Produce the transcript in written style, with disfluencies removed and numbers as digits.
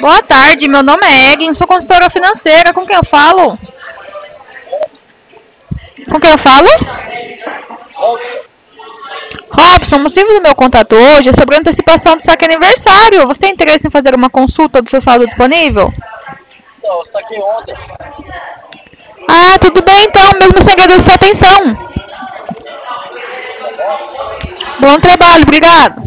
Boa tarde, meu nome é Egin, sou consultora financeira. Com quem eu falo? Com quem eu falo? Robson, o motivo do meu contato hoje é sobre a antecipação do saque aniversário. Você tem interesse em fazer uma consulta do seu saldo disponível? Não, eu saquei ontem. Ah, tudo bem então, mesmo sem agradecer a atenção. Tá bom? Bom trabalho, obrigado.